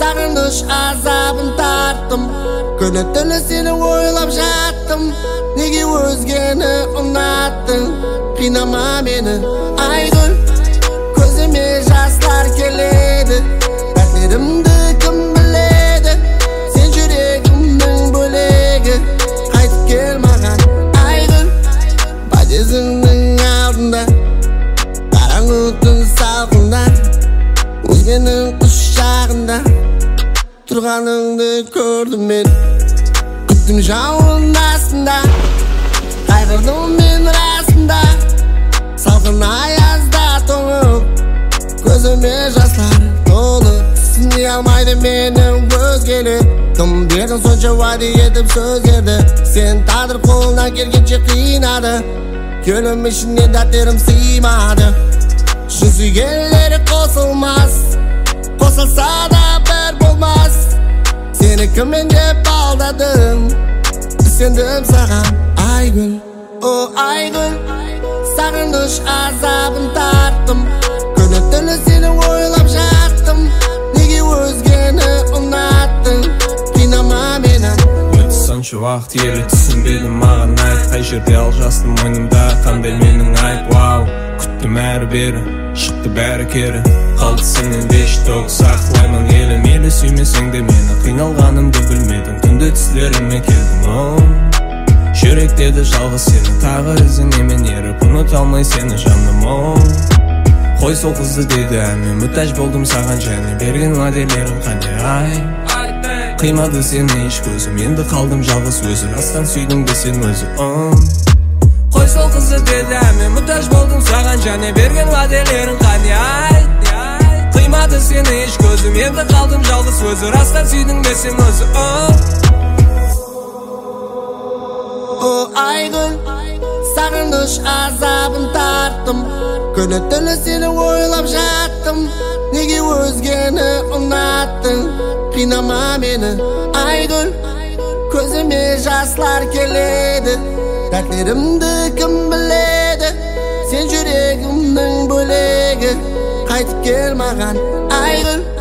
Sağınış azabın tarttım, Күні түні seni ойлап жаттым. Неге өзгені ұнаттың? Қинама мені айгүл, көзіме жастар келеді. Дәрттерімді кім біледі? Сен жүрегімнің бөлегі. Қайтып кел маған айгүл, подъездіңнің алдында, қараңғы түн салқында, өзгенің құшағында тұрғаныңды көрдім мен. Күттім жауын астында, қайғырдым мен расында, салқын аязда тоңып, көзіме жастар толы. Түсіне алмайды менің өзгелер. Кім бердің сонша уәде етіп сөздерді? Сен тағдыр қолынан келгенше қинады, көлім ішіне дәттерім сыймады. Шын сүйгенлері қосылмас, қосылса да бір болмас. Сені кіммен деп алдадым, сендім саған айгүл. О айгүл, сағыныш азабын тарттым, күні түні сені ойлап жаттым. Неге өзгені ұнаттың? Қинама мені. Өтті сонша уақыт елі түсінбедім, маған айт. Қай жерде алжастым мойнымда, қандай менің айып. Вау, күттім әрі бері, шықты бәрі кері. Қалды сенен беш тоқ сақлаймын елім. Елі сүймесең де мені, қиналғанымды білмедің. Түнде түслеріме келдің. Жүректеді жалғыз сені, тағы ізіңе мен еріп, ұмыта алмай сені жаным. Қой сол қызды деді әме, мұқтаж болдым саған және берген уәделерің қандай ай. Қимады сені еш көзім, енді қалдым жалғыз өзі, растан сүйдің де сен өзі. Қой сол қызды деді әме, мұқтаж болдым саған және берген уәделерің қандай ай. Қимады сені еш көзім, енді қалдым жалғыз өзі, растан сүйдің де сен өзі. О айгүл, сағыныш азабын тарттым, күні түні сені ойлап жаттым. Неге өзгені ұнаттың? Қинама мені айгүл, көзіме жастар келеді. Дәрттерімді кім біледі? Сен жүрегімнің бөлегі. Қайтып кел маған айгүл.